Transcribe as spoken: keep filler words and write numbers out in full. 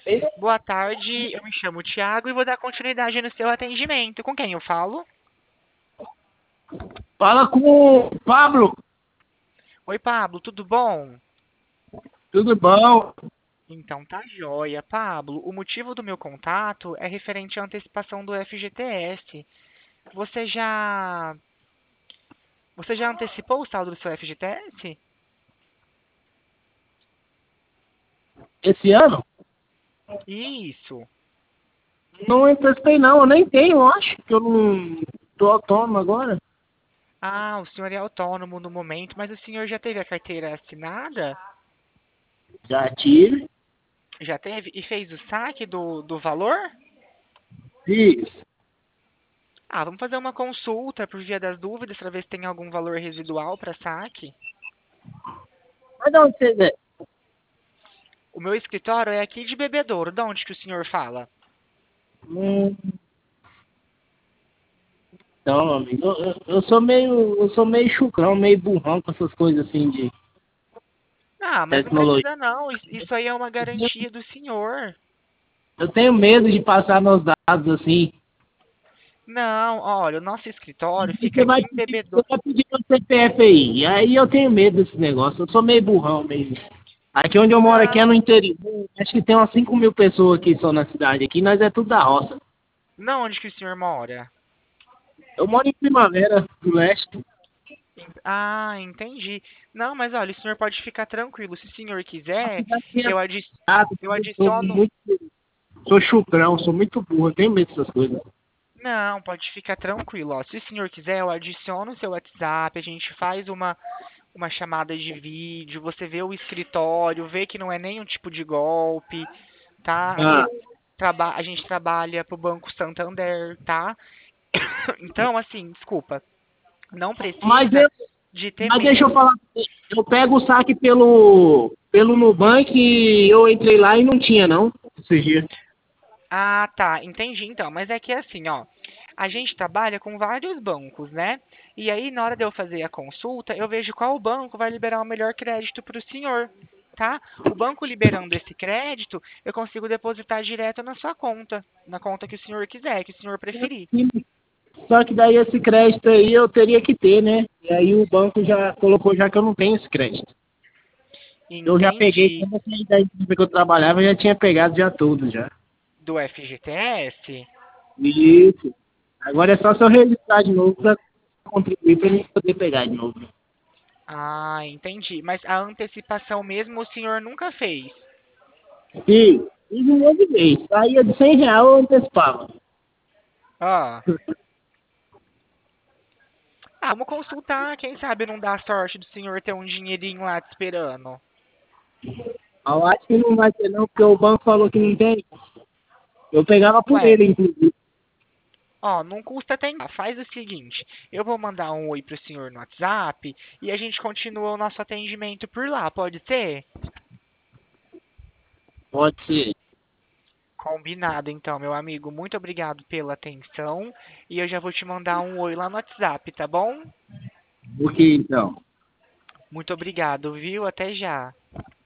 Boa tarde, eu me chamo Thiago e vou dar continuidade no seu atendimento. Com quem eu falo? Fala com o Pablo, Oi, Pablo, tudo bom? tudo bom? Então tá joia. Pablo, o motivo do meu contato é referente à antecipação do F G T S. Você já. Você já antecipou o saldo do seu F G T S? Esse ano? Isso. Não antecipei não, eu nem tenho, eu acho que eu não tô autônomo agora. Ah, o senhor é autônomo no momento, mas o senhor já teve a carteira assinada? Já tive, Já teve? E fez o saque do, do valor? fiz. Ah, vamos fazer uma consulta por via das dúvidas para ver se tem algum valor residual para saque. Mas de onde você vê? O meu escritório é aqui de Bebedouro. De onde que o senhor fala? Hum, Não, amigo, eu, eu, eu sou meio, eu sou meio chucrão, meio burrão com essas coisas assim de Ah, mas não tecnologia. precisa não. Is- Isso aí é uma garantia do senhor. Eu tenho medo de passar meus dados assim. Não, olha, o nosso escritório fica Você vai aqui em pedir, você Bebedouro. vai pedir meu C P F aí. E aí eu tenho medo desse negócio. Eu sou meio burrão mesmo. Aqui onde eu moro aqui é no Não, interior. Acho que tem umas cinco mil pessoas aqui só na cidade. Aqui nós é tudo da roça. não onde que o senhor mora. Eu moro em Primavera do Leste. Ent- Ah, entendi. Não, mas olha, o senhor pode ficar tranquilo. Se o senhor A quiser, cidade é eu, adi apertada, eu eu sou adiciono. muito. Sou chucrão, sou muito burro. Eu tenho medo dessas coisas. Não, pode ficar tranquilo. Ó. Se o senhor quiser, eu adiciono o seu WhatsApp, a gente faz uma, uma chamada de vídeo, você vê o escritório, vê que não é nenhum tipo de golpe, tá? Ah, Aqui traba a gente trabalha pro Banco Santander, tá? Então, assim, desculpa, não mas, precisa eu, de ter mas deixa eu medo. falar. Eu pego o saque pelo, pelo Nubank e eu entrei lá e não tinha, não. Esses dias. Ah, tá, entendi então. Mas é que é assim, ó, a gente trabalha com vários bancos, né? E aí, na hora de eu fazer a consulta, eu vejo qual banco vai liberar o melhor crédito para o senhor, tá? O banco liberando esse crédito, eu consigo depositar direto na sua conta, na conta que o senhor quiser, que o senhor preferir. Só que daí esse crédito aí eu teria que ter, né? E aí o banco já colocou já que eu não tenho esse crédito. Eu já peguei, Entendi. quando eu saí da empresa que eu trabalhava, eu já tinha pegado já tudo já. Do F G T S? Isso. Agora é só se eu registrar de novo para contribuir para mim poder pegar de novo. Ah, entendi. Mas a antecipação mesmo o senhor nunca fez? E fiz um monte de vez. Saía de cem reais eu antecipava. Ah. Ah, vamos consultar, quem sabe não dá sorte do senhor ter um dinheirinho lá te esperando. Eu acho que não vai ter não, porque o banco falou que não tem. Eu pegava por Ué, ele, inclusive. ó, não custa tentar. Faz o seguinte, eu vou mandar um oi pro senhor no WhatsApp e a gente continua o nosso atendimento por lá, pode ser? Pode ser. Combinado, então, meu amigo. Muito obrigado pela atenção e eu já vou te mandar um oi lá no WhatsApp, tá bom? O que então? Muito obrigado, viu? Até já.